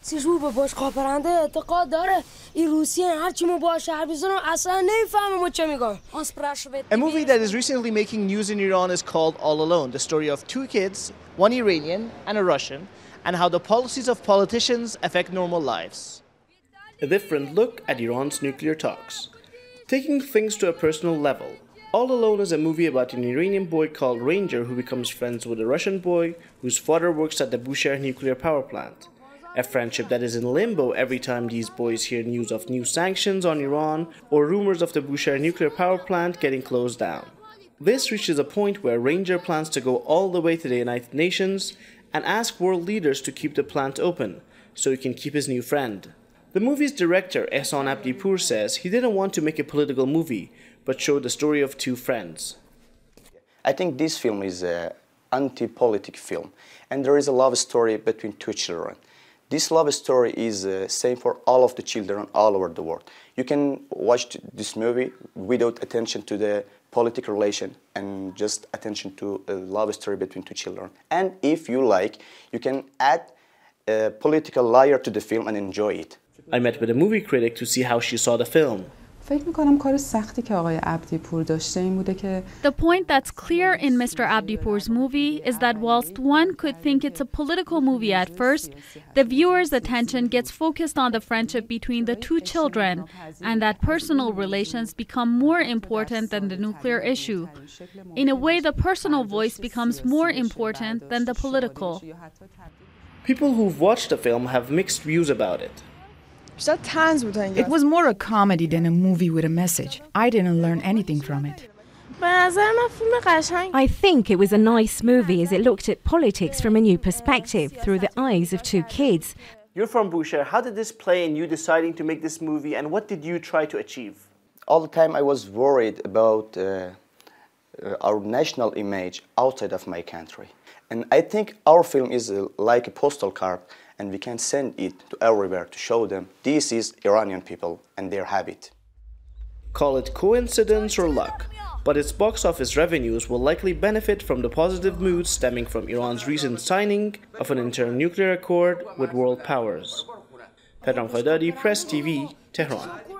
سیشو به باش خاپرنده اعتقاد داره این روسیه هرچی ما باش حرف بزنم اصلا نمیفهمه ما چه میگم. A movie that is recently making news in Iran is called All Alone, the story of two kids, one Iranian and a Russian, and how the policies of politicians affect normal lives. A different look at Iran's nuclear talks. Taking things to a personal level, All Alone is a movie about an Iranian boy called Ranger who becomes friends with a Russian boy whose father works at the Bushehr nuclear power plant. A friendship that is in limbo every time these boys hear news of new sanctions on Iran or rumors of the Bushehr nuclear power plant getting closed down. This reaches a point where Ranger plans to go all the way to the United Nations and ask world leaders to keep the plant open so he can keep his new friend. The movie's director, Ehsan Abdipour, says he didn't want to make a political movie, but show the story of two friends. I think this film is an anti-politic film, and there is a love story between two children. This love story is same for all of the children all over the world. You can watch this movie without attention to the political relation and just attention to a love story between two children. And if you like, you can add a political layer to the film and enjoy it. I met with a movie critic to see how she saw the film. The point that's clear in Mr. Abdipour's movie is that whilst one could think it's a political movie at first, the viewer's attention gets focused on the friendship between the two children and that personal relations become more important than the nuclear issue. In a way, the personal voice becomes more important than the political. People who've watched the film have mixed views about it. It was more a comedy than a movie with a message. I didn't learn anything from it. I think it was a nice movie as it looked at politics from a new perspective through the eyes of two kids. You're from Bushehr. How did this play in you deciding to make this movie, and what did you try to achieve? All the time I was worried about our national image outside of my country. And I think our film is like a postal card, and we can send it to everywhere to show them this is Iranian people and their habit. Call it coincidence or luck, but its box office revenues will likely benefit from the positive mood stemming from Iran's recent signing of an internuclear accord with world powers. Pedram Khaydari, Press TV, Tehran.